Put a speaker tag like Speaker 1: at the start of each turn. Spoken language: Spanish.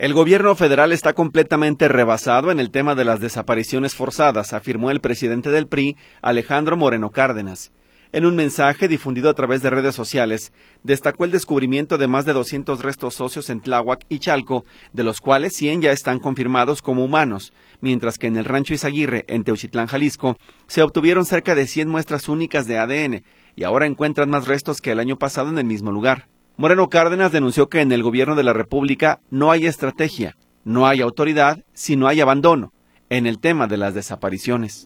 Speaker 1: El gobierno federal está completamente rebasado en el tema de las desapariciones forzadas, afirmó el presidente del PRI, Alejandro Moreno Cárdenas. En un mensaje difundido a través de redes sociales, destacó el descubrimiento de más de 200 restos óseos en Tláhuac y Chalco, de los cuales 100 ya están confirmados como humanos, mientras que en el rancho Izaguirre, en Teuchitlán, Jalisco, se obtuvieron cerca de 100 muestras únicas de ADN, y ahora encuentran más restos que el año pasado en el mismo lugar. Moreno Cárdenas denunció que en el gobierno de la República no hay estrategia, no hay autoridad, sino hay abandono en el tema de las desapariciones.